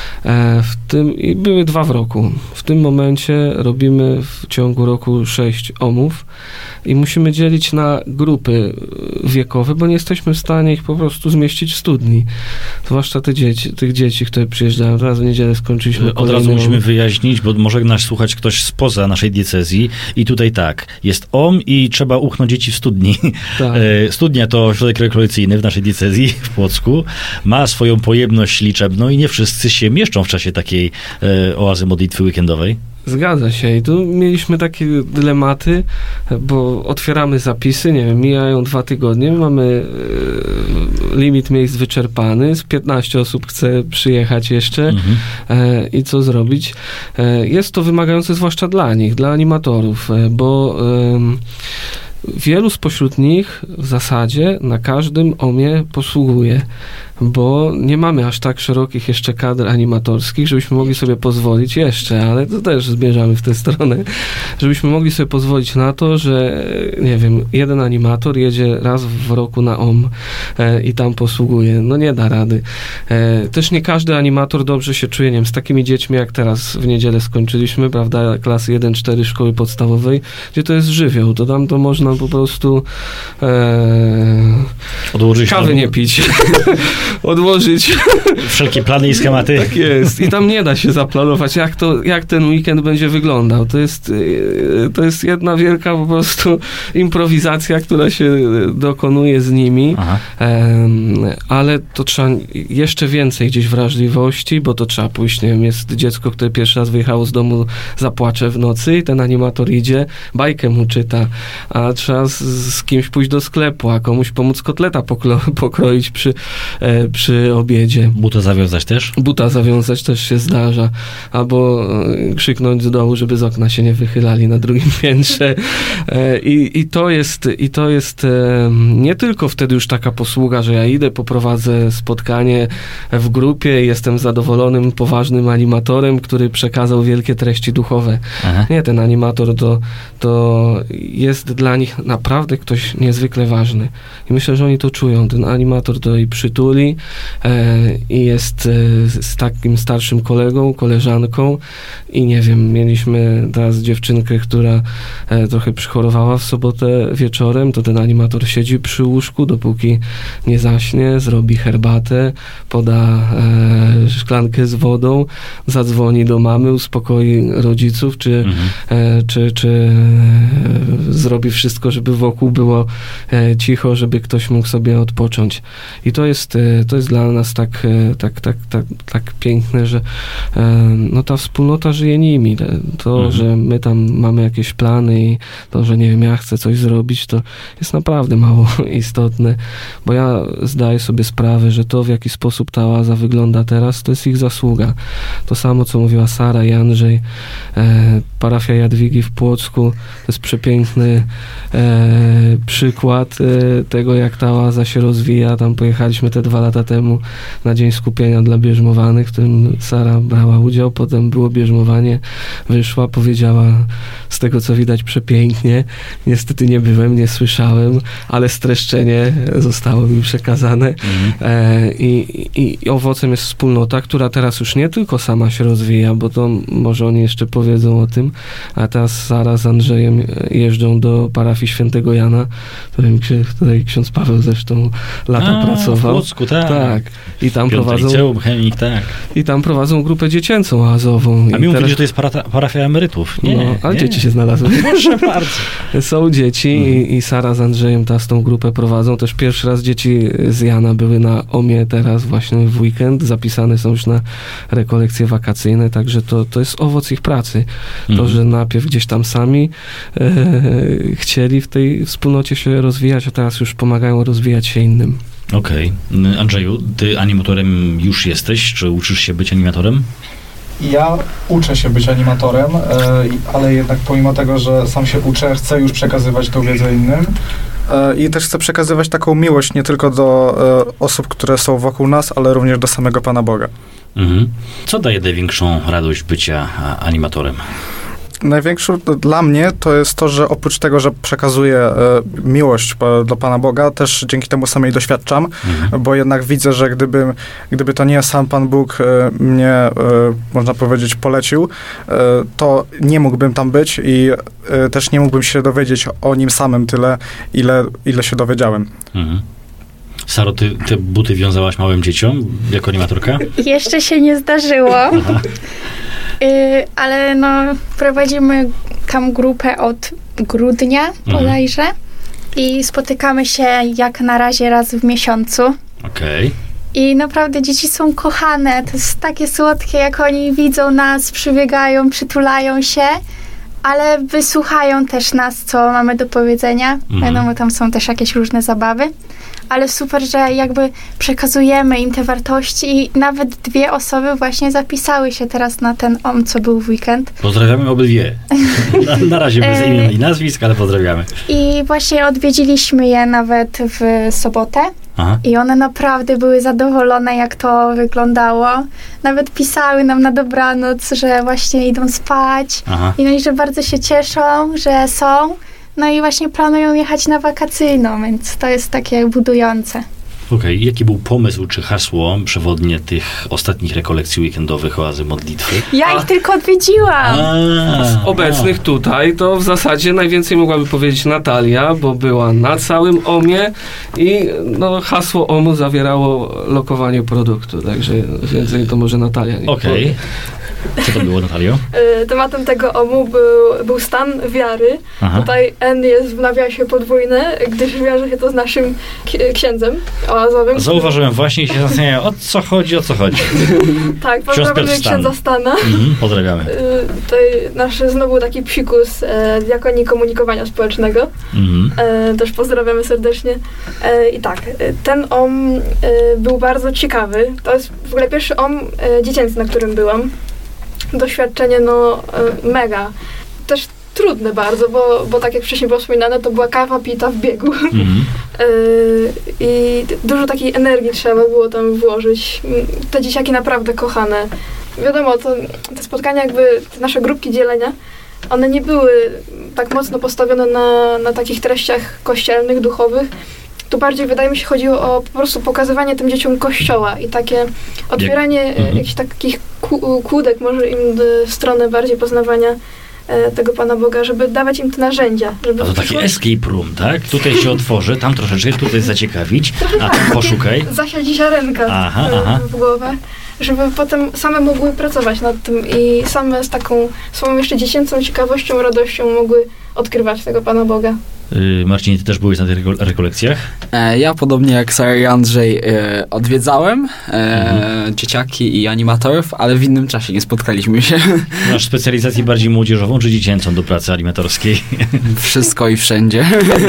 S2: I były 2 w roku. W tym momencie robimy w ciągu roku 6 OMów i musimy dzielić na grupy wiekowe, bo nie jesteśmy w stanie ich po prostu zmieścić w studni. Zwłaszcza tych dzieci, które przyjeżdżają. Teraz w niedzielę skończyliśmy.
S1: Od razu musimy wyjaśnić, bo może nas słuchać ktoś spoza naszej diecezji i tutaj tak, jest OM i trzeba uchnąć dzieci w studni. Tak. Studnia to ośrodek rekolekcyjny w naszej diecezji w Płocku. Ma swoją pojemność liczebną i nie wszyscy się mieszczą w czasie takiej oazy modlitwy weekendowej.
S2: Zgadza się. I tu mieliśmy takie dylematy, bo otwieramy zapisy, nie wiem, mijają 2 tygodnie, mamy limit miejsc wyczerpany, z 15 osób chce przyjechać jeszcze i co zrobić? Jest to wymagające zwłaszcza dla nich, dla animatorów, bo wielu spośród nich w zasadzie na każdym OMie posługuje. bo nie mamy aż tak szerokich jeszcze kadr animatorskich, żebyśmy mogli sobie pozwolić jeszcze, ale to też zmierzamy w tę stronę, żebyśmy mogli sobie pozwolić na to, że nie wiem, jeden animator jedzie raz w roku na OM i tam posługuje. No nie da rady. Też nie każdy animator dobrze się czuje, nie wiem, z takimi dziećmi, jak teraz w niedzielę skończyliśmy, prawda, klasy 1-4 szkoły podstawowej, gdzie to jest żywioł, to tam to można po prostu
S1: odłożyć
S2: kawy nie pić. Odłożyć
S1: wszelkie plany i schematy.
S2: Tak jest. I tam nie da się zaplanować, jak ten weekend będzie wyglądał. To jest jedna wielka po prostu improwizacja, która się dokonuje z nimi. Ale to trzeba jeszcze więcej gdzieś wrażliwości, bo to trzeba pójść, nie wiem, jest dziecko, które pierwszy raz wyjechało z domu, zapłacze w nocy i ten animator idzie, bajkę mu czyta, a trzeba z kimś pójść do sklepu, a komuś pomóc kotleta pokroić przy obiedzie.
S1: Buta zawiązać też?
S2: Buta zawiązać też się zdarza. Albo krzyknąć z dołu, żeby z okna się nie wychylali na drugim piętrze. I to jest nie tylko wtedy już taka posługa, że ja idę, poprowadzę spotkanie w grupie i jestem zadowolonym, poważnym animatorem, który przekazał wielkie treści duchowe. Aha. Nie, ten animator to jest dla nich naprawdę ktoś niezwykle ważny. I myślę, że oni to czują. Ten animator to i przytuli i jest z takim starszym kolegą, koleżanką i nie wiem, mieliśmy teraz dziewczynkę, która trochę przychorowała w sobotę wieczorem, to ten animator siedzi przy łóżku, dopóki nie zaśnie, zrobi herbatę, poda szklankę z wodą, zadzwoni do mamy, uspokoi rodziców, czy zrobi wszystko, żeby wokół było cicho, żeby ktoś mógł sobie odpocząć. I to jest dla nas tak piękne, że no ta wspólnota żyje nimi. To, że my tam mamy jakieś plany i to, że nie wiem, ja chcę coś zrobić, to jest naprawdę mało istotne, bo ja zdaję sobie sprawę, że to, w jaki sposób ta oaza wygląda teraz, to jest ich zasługa. To samo, co mówiła Sara i Andrzej, parafia Jadwigi w Płocku, to jest przepiękny przykład tego, jak ta oaza się rozwija. Tam pojechaliśmy te 2 lata temu na Dzień Skupienia dla bierzmowanych, w którym Sara brała udział, potem było bierzmowanie, wyszła, powiedziała z tego, co widać, przepięknie. Niestety nie byłem, nie słyszałem, ale streszczenie zostało mi przekazane. I owocem jest wspólnota, która teraz już nie tylko sama się rozwija, bo to może oni jeszcze powiedzą o tym, a teraz Sara z Andrzejem jeżdżą do parafii Świętego Jana, w której ksiądz Paweł zresztą lata pracował.
S1: W Płocku, tak.
S2: I tam prowadzą
S1: liceum, chemik, tak.
S2: I tam prowadzą grupę dziecięcą oazową.
S1: A mi mówili, że to jest parafia emerytów. Nie,
S2: ale dzieci się znalazły.
S1: Proszę bardzo.
S2: Są dzieci i Sara z Andrzejem teraz tą grupę prowadzą. Też pierwszy raz dzieci z Jana były na OMie teraz właśnie w weekend. Zapisane są już na rekolekcje wakacyjne, także to jest owoc ich pracy. To, że najpierw gdzieś tam sami chcieli w tej wspólnocie się rozwijać, a teraz już pomagają rozwijać się innym.
S1: Okej. Andrzeju, ty animatorem już jesteś? Czy uczysz się być animatorem?
S5: Ja uczę się być animatorem, ale jednak pomimo tego, że sam się uczę, chcę już przekazywać tą wiedzę innym. I też chcę przekazywać taką miłość nie tylko do osób, które są wokół nas, ale również do samego Pana Boga.
S1: Co daje największą radość bycia animatorem?
S5: Największą dla mnie to jest to, że oprócz tego, że przekazuję miłość do Pana Boga, też dzięki temu samej doświadczam, bo jednak widzę, że gdyby to nie sam Pan Bóg mnie, można powiedzieć, polecił, to nie mógłbym tam być i też nie mógłbym się dowiedzieć o nim samym tyle, ile się dowiedziałem.
S1: Saro, ty te buty wiązałaś małym dzieciom jako animatorka?
S6: Jeszcze się nie zdarzyło. Ale prowadzimy tam grupę od grudnia bodajże i spotykamy się jak na razie raz w miesiącu.
S1: Okej.
S6: I naprawdę dzieci są kochane. To jest takie słodkie, jak oni widzą nas, przybiegają, przytulają się, ale wysłuchają też nas, co mamy do powiedzenia. Wiadomo, tam są też jakieś różne zabawy. Ale super, że jakby przekazujemy im te wartości i nawet 2 osoby właśnie zapisały się teraz na ten OM, co był w weekend.
S1: Pozdrawiamy obydwie. Na razie bez imion i nazwisk, ale pozdrawiamy.
S6: I właśnie odwiedziliśmy je nawet w sobotę I one naprawdę były zadowolone, jak to wyglądało. Nawet pisały nam na dobranoc, że właśnie idą spać. I że bardzo się cieszą, że są. No i właśnie planują jechać na wakacyjną, więc to jest takie budujące.
S1: Okej. Jaki był pomysł czy hasło przewodnie tych ostatnich rekolekcji weekendowych Oazy Modlitwy?
S6: Ja ich tylko odwiedziłam.
S2: Z obecnych tutaj to w zasadzie najwięcej mogłaby powiedzieć Natalia, bo była na całym OM-ie i hasło OM-u zawierało lokowanie produktu, także więcej to może Natalia nie powie.
S1: Co to było, Natalio?
S4: Tematem tego OM-u był stan wiary. Tutaj N jest w nawiasie podwójne, gdyż wiąże się to z naszym księdzem oazowym.
S1: Zauważyłem właśnie i się zastanawiam, o co chodzi.
S4: Tak, pozdrawiamy księdza Stana.
S1: Pozdrawiamy.
S4: Tutaj nasz znowu taki psikus diakonii komunikowania społecznego. Też pozdrawiamy serdecznie. I tak, ten OM był bardzo ciekawy. To jest w ogóle pierwszy OM dziecięcy, na którym byłam. Doświadczenie, mega. Też trudne bardzo, bo tak jak wcześniej było wspominane, to była kawa pita w biegu. I dużo takiej energii trzeba było tam włożyć. Te dzieciaki naprawdę kochane. Wiadomo, te spotkania, te nasze grupki dzielenia, one nie były tak mocno postawione na takich treściach kościelnych, duchowych. Tu bardziej, wydaje mi się, chodziło o po prostu pokazywanie tym dzieciom Kościoła i takie otwieranie jakichś takich kłódek może im w stronę bardziej poznawania tego Pana Boga, żeby dawać im te narzędzia.
S1: A to taki escape room, tak? Tutaj się otworzy, tam troszeczkę, tutaj zaciekawić, a tam poszukaj.
S4: Zasiadzi ziarenka w głowę, żeby potem same mogły pracować nad tym i same z taką swoją jeszcze dziecięcą ciekawością, radością mogły odkrywać tego Pana Boga.
S1: Marcin, ty też byłeś na tych rekolekcjach?
S3: Ja podobnie jak Sara i Andrzej odwiedzałem dzieciaki i animatorów, ale w innym czasie nie spotkaliśmy się.
S1: Masz specjalizację bardziej młodzieżową czy dziecięcą do pracy animatorskiej?
S3: Wszystko i wszędzie.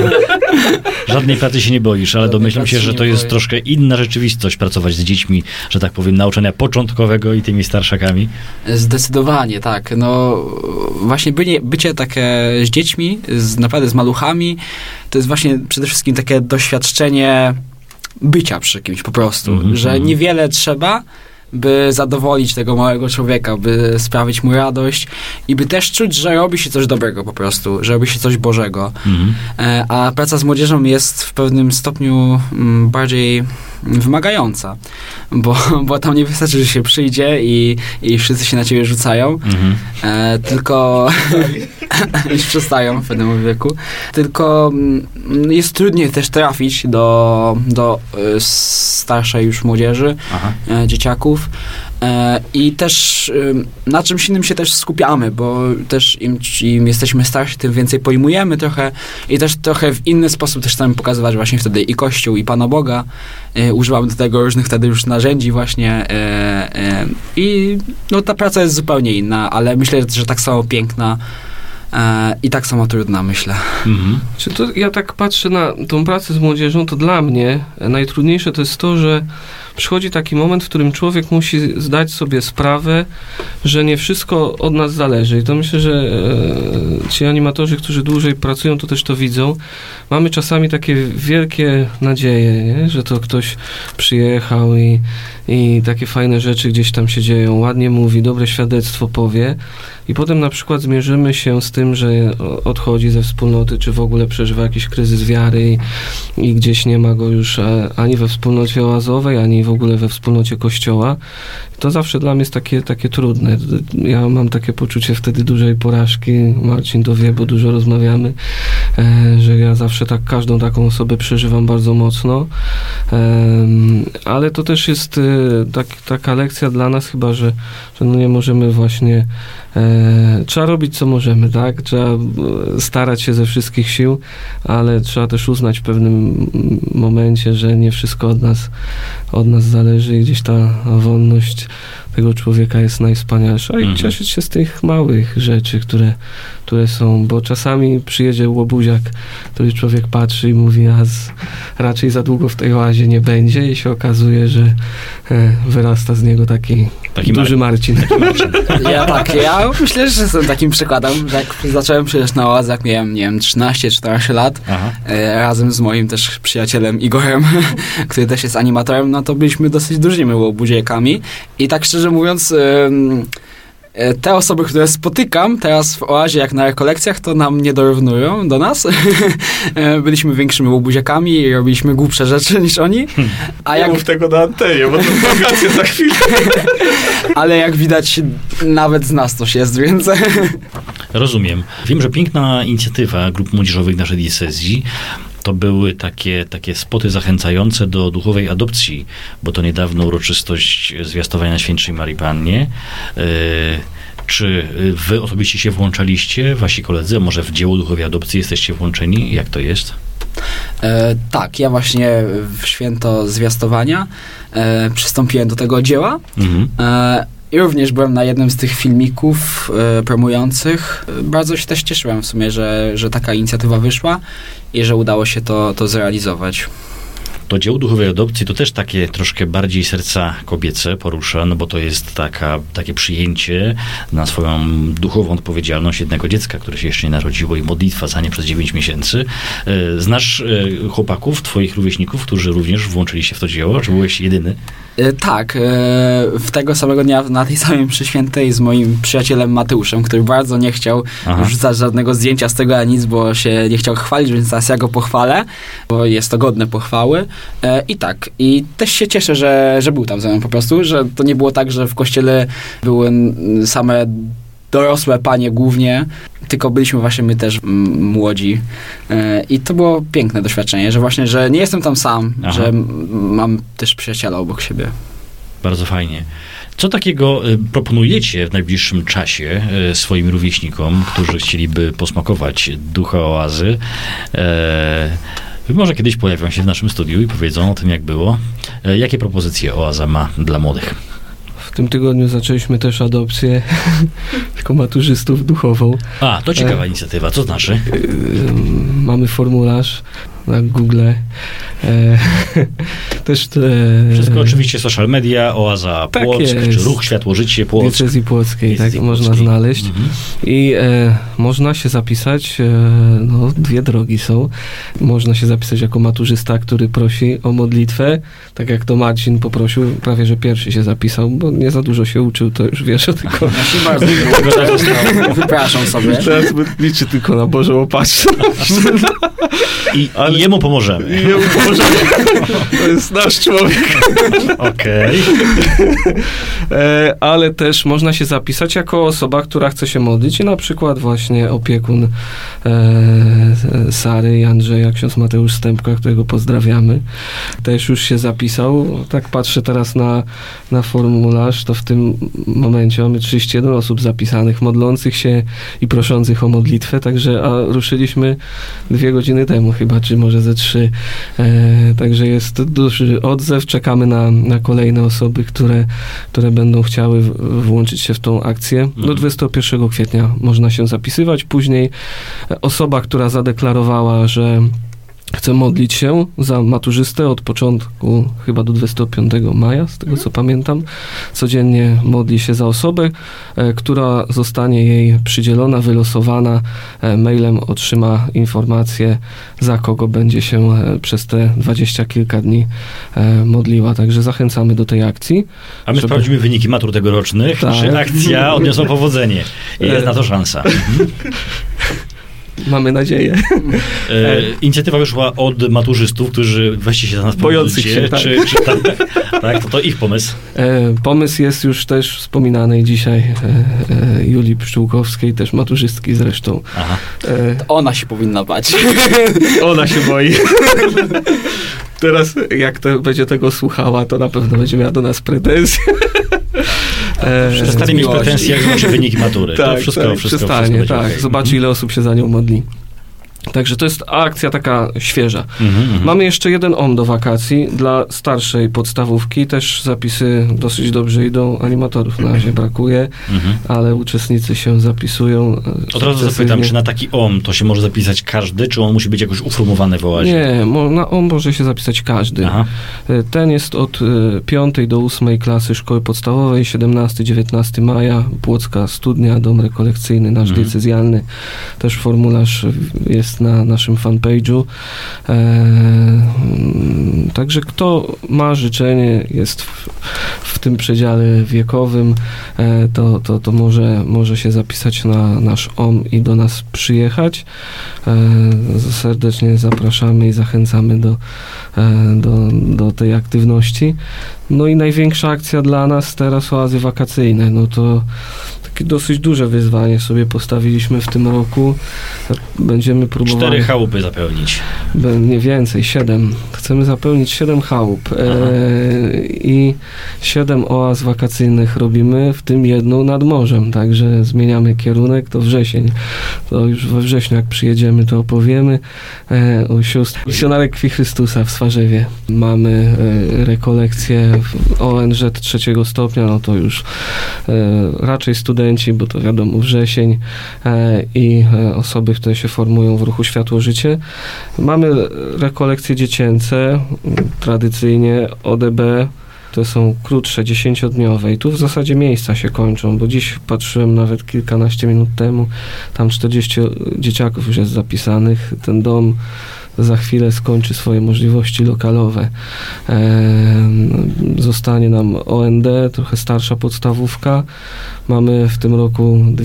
S1: Żadnej pracy się nie boisz, ale domyślam się, że to jest troszkę inna rzeczywistość pracować z dziećmi, że tak powiem, nauczania początkowego i tymi starszakami.
S3: Zdecydowanie, tak. Właśnie bycie takie z dziećmi, naprawdę z maluchami, to jest właśnie przede wszystkim takie doświadczenie bycia przy kimś po prostu, że niewiele trzeba, by zadowolić tego małego człowieka, by sprawić mu radość i by też czuć, że robi się coś dobrego po prostu, że robi się coś Bożego. A praca z młodzieżą jest w pewnym stopniu bardziej wymagająca, bo tam nie wystarczy, że się przyjdzie i wszyscy się na ciebie rzucają, tylko już przestają w pewnym wieku, tylko jest trudniej też trafić do starszej już młodzieży, dzieciaków. I też na czymś innym się też skupiamy, bo też im jesteśmy starsi, tym więcej pojmujemy trochę i też trochę w inny sposób też chcemy pokazywać właśnie wtedy i Kościół, i Pana Boga. Używamy do tego różnych wtedy już narzędzi właśnie i ta praca jest zupełnie inna, ale myślę, że tak samo piękna i tak samo trudna, myślę.
S2: Czy to ja tak patrzę na tą pracę z młodzieżą, to dla mnie najtrudniejsze to jest to, że przychodzi taki moment, w którym człowiek musi zdać sobie sprawę, że nie wszystko od nas zależy. I to myślę, że ci animatorzy, którzy dłużej pracują, to też to widzą. Mamy czasami takie wielkie nadzieje, nie? Że to ktoś przyjechał i takie fajne rzeczy gdzieś tam się dzieją, ładnie mówi, dobre świadectwo powie i potem na przykład zmierzymy się z tym, że odchodzi ze wspólnoty, czy w ogóle przeżywa jakiś kryzys wiary i gdzieś nie ma go już ani we wspólnocie oazowej, ani w ogóle we wspólnocie Kościoła. To zawsze dla mnie jest takie trudne. Ja mam takie poczucie wtedy dużej porażki. Marcin to wie, bo dużo rozmawiamy, że ja zawsze tak każdą taką osobę przeżywam bardzo mocno. Ale to też jest taka lekcja dla nas chyba, że nie możemy właśnie trzeba robić co możemy, tak? Trzeba starać się ze wszystkich sił, ale trzeba też uznać w pewnym momencie, że nie wszystko od nas zależy i gdzieś ta wolność tego człowieka jest najwspanialsza i cieszyć się z tych małych rzeczy, które są, bo czasami przyjedzie łobuziak, który człowiek patrzy i mówi, raczej za długo w tej oazie nie będzie i się okazuje, że wyrasta z niego taki duży Marcin.
S3: Ja myślę, że jestem takim przykładem, że jak zacząłem przyjeżdżać na oazę, jak miałem, 13-14 lat, razem z moim też przyjacielem Igorem, który też jest animatorem, no to byliśmy dosyć dużymi łobuziekami i tak szczerze mówiąc, te osoby, które spotykam teraz w oazie, jak na rekolekcjach, to nam nie dorównują do nas. Byliśmy większymi łobuziakami i robiliśmy głupsze rzeczy niż oni.
S5: A jak mów tego na antenie, bo to wakacje za chwilę.
S3: Ale jak widać, nawet z nas coś jest, więc...
S1: Rozumiem. Wiem, że piękna inicjatywa grup młodzieżowych naszej diecezji to były takie spoty zachęcające do duchowej adopcji, bo to niedawno uroczystość zwiastowania Świętszej Marii Pannie. Czy wy osobiście się włączaliście, wasi koledzy, a może w dzieło duchowej adopcji jesteście włączeni? Jak to jest?
S3: Tak, ja właśnie w święto zwiastowania przystąpiłem do tego dzieła. I również byłem na jednym z tych filmików promujących. Bardzo się też cieszyłem w sumie, że taka inicjatywa wyszła i że udało się to zrealizować.
S1: To dzieło duchowej adopcji to też takie troszkę bardziej serca kobiece porusza, no bo to jest takie przyjęcie na swoją duchową odpowiedzialność jednego dziecka, które się jeszcze nie narodziło i modlitwa za nie przez 9 miesięcy. Znasz chłopaków, twoich rówieśników, którzy również włączyli się w to dzieło? Czy byłeś jedyny?
S3: Tak, w tego samego dnia na tej samej mszy świętej z moim przyjacielem Mateuszem, który bardzo nie chciał wrzucać żadnego zdjęcia z tego ani nic, bo się nie chciał chwalić, więc teraz ja go pochwalę, bo jest to godne pochwały. I też się cieszę, że był tam ze mną po prostu, że to nie było tak, że w kościele były same dorosłe panie głównie, tylko byliśmy właśnie my też młodzi. I to było piękne doświadczenie, że właśnie, że nie jestem tam sam, że mam też przyjaciela obok siebie.
S1: Bardzo fajnie. Co takiego proponujecie w najbliższym czasie swoim rówieśnikom, którzy chcieliby posmakować ducha oazy? Może kiedyś pojawią się w naszym studiu i powiedzą o tym, jak było. Jakie propozycje oaza ma dla młodych?
S2: W tym tygodniu zaczęliśmy też adopcję tylko maturzystów duchową.
S1: To ciekawa inicjatywa. Co znaczy?
S2: Mamy formularz na Google. Też
S1: wszystko oczywiście social media, Oaza Płock, czy Ruch Światło Życie Płock.
S2: Diecezji Płockiej, tak można znaleźć. I można się zapisać, 2 drogi są. Można się zapisać jako maturzysta, który prosi o modlitwę, tak jak to Marcin poprosił, prawie że pierwszy się zapisał, bo nie za dużo się uczył, to już wiesz, tylko...
S3: Ja się bardzo wypraszam sobie.
S2: Teraz liczy tylko na Bożą opatrzność.
S1: I jemu pomożemy.
S2: To jest nasz człowiek.
S1: Okej.
S2: Ale też można się zapisać jako osoba, która chce się modlić i na przykład właśnie opiekun Sary i Andrzeja, ksiądz Mateusz Stępka, którego pozdrawiamy, też już się zapisał. Tak patrzę teraz na formularz, to w tym momencie mamy 31 osób zapisanych, modlących się i proszących o modlitwę, także ruszyliśmy 2 godziny temu chyba, czy może ze 3. Także jest duży odzew. Czekamy na kolejne osoby, które będą chciały włączyć się w tą akcję. Do 21 kwietnia można się zapisywać. Później osoba, która zadeklarowała, że chce modlić się za maturzystę od początku chyba do 25 maja, z tego co pamiętam. Codziennie modli się za osobę, która zostanie jej przydzielona, wylosowana. Mailem otrzyma informację, za kogo będzie się przez te 20 kilka dni modliła. Także zachęcamy do tej akcji.
S1: A my sprawdzimy wyniki matur tegorocznych. Tak. Czy akcja odniosła powodzenie? Jest na to szansa.
S2: Mamy nadzieję.
S1: Inicjatywa wyszła od maturzystów, którzy weźcie się za nas
S2: bojących się, tak.
S1: Tak, to ich pomysł.
S2: Pomysł jest już też wspominanej dzisiaj Julii Pszczółkowskiej, też maturzystki zresztą.
S3: Ona się powinna bać.
S2: Ona się boi. Teraz jak to będzie tego słuchała, to na pewno będzie miała do nas pretensje.
S1: Przestanie mieć pretensje, jak zobaczy wyniki matury.
S2: Tak,
S1: to wszystko
S2: przestanie, tak. Zobaczy, ile osób się za nią modli. Także to jest akcja taka świeża. Mamy jeszcze jeden OM do wakacji dla starszej podstawówki. Też zapisy dosyć dobrze idą. Animatorów na razie brakuje, ale uczestnicy się zapisują.
S1: Od razu zapytam, czy na taki OM to się może zapisać każdy, czy on musi być jakoś uformowany w oazie?
S2: Nie, na OM może się zapisać każdy. Aha. Ten jest od 5 do 8 klasy szkoły podstawowej, 17-19 maja, Płocka Studnia, dom rekolekcyjny nasz diecezjalny. Też formularz jest na naszym fanpage'u. Także kto ma życzenie, jest w tym przedziale wiekowym, to może się zapisać na nasz OM i do nas przyjechać. Serdecznie zapraszamy i zachęcamy do tej aktywności. No i największa akcja dla nas teraz oazy wakacyjne. No to takie dosyć duże wyzwanie sobie postawiliśmy w tym roku. Będziemy próbowali...
S1: 4 chałupy zapełnić.
S2: Nie więcej, 7. Chcemy zapełnić 7 chałup i 7 oaz wakacyjnych robimy, w tym jedną nad morzem, także zmieniamy kierunek, to wrzesień. To już we wrześniu, jak przyjedziemy, to opowiemy o sióstr misjonarek Krwi Chrystusa w Swarzewie. Mamy rekolekcję w ONZ 3 stopnia, no to już raczej studenci, bo to wiadomo wrzesień i osoby, które się formują w ruchu Światło-Życie. Mamy rekolekcje dziecięce, tradycyjnie ODB, to są krótsze, 10-dniowe i tu w zasadzie miejsca się kończą, bo dziś patrzyłem nawet kilkanaście minut temu, tam 40 dzieciaków już jest zapisanych, ten dom za chwilę skończy swoje możliwości lokalowe. Zostanie nam OND, trochę starsza podstawówka. Mamy w tym roku 2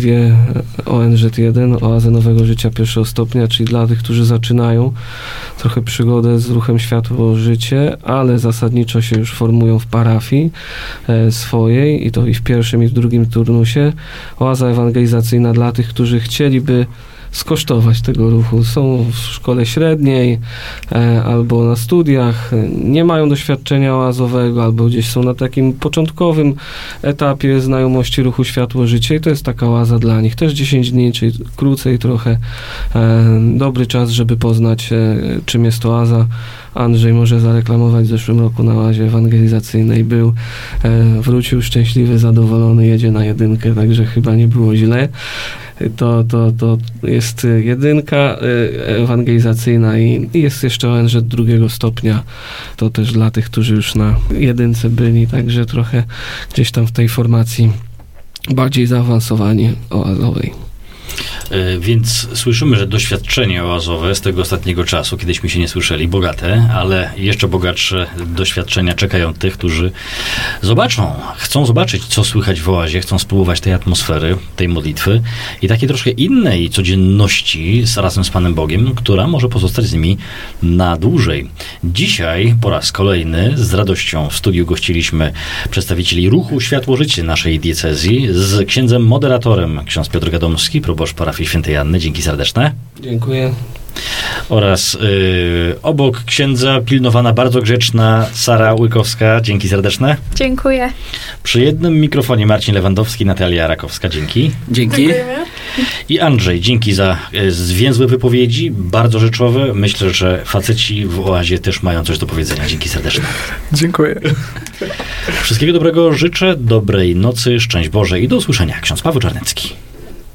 S2: ONZ1, Oazę Nowego Życia 1 stopnia, czyli dla tych, którzy zaczynają trochę przygodę z ruchem Światło-Życie, ale zasadniczo się już formują w parafii swojej i to i w pierwszym i w drugim turnusie. Oaza ewangelizacyjna dla tych, którzy chcieliby skosztować tego ruchu. Są w szkole średniej albo na studiach, nie mają doświadczenia oazowego, albo gdzieś są na takim początkowym etapie znajomości ruchu Światło-Życie i to jest taka oaza dla nich. Też 10 dni, czyli krócej trochę. Dobry czas, żeby poznać, czym jest oaza. Andrzej może zareklamować, w zeszłym roku na oazie ewangelizacyjnej był, wrócił szczęśliwy, zadowolony, jedzie na 1, także chyba nie było źle. To jest 1 ewangelizacyjna i jest jeszcze ONZ 2 stopnia. To też dla tych, którzy już na 1 byli, także trochę gdzieś tam w tej formacji bardziej zaawansowani oazowej.
S1: Więc słyszymy, że doświadczenie oazowe z tego ostatniego czasu, kiedyśmy się nie słyszeli, bogate, ale jeszcze bogatsze doświadczenia czekają tych, którzy chcą zobaczyć, co słychać w oazie, chcą spróbować tej atmosfery, tej modlitwy i takiej troszkę innej codzienności razem z Panem Bogiem, która może pozostać z nimi na dłużej. Dzisiaj po raz kolejny z radością w studiu gościliśmy przedstawicieli ruchu Światło-Życie naszej diecezji z księdzem moderatorem, ksiądz Piotr Gadomski, proboszcz parafii Świętej Anny. Dzięki serdeczne.
S2: Dziękuję.
S1: Oraz obok księdza pilnowana, bardzo grzeczna Sara Łykowska. Dzięki serdeczne.
S6: Dziękuję.
S1: Przy jednym mikrofonie Marcin Lewandowski, Natalia Rakowska. Dzięki.
S3: Dzięki.
S4: Dziękujemy.
S1: I Andrzej, dzięki za zwięzłe wypowiedzi, bardzo rzeczowe. Myślę, że faceci w oazie też mają coś do powiedzenia. Dzięki serdeczne.
S5: Dziękuję.
S1: Wszystkiego dobrego życzę, dobrej nocy, szczęść Boże i do usłyszenia. Ksiądz Paweł Czarnecki.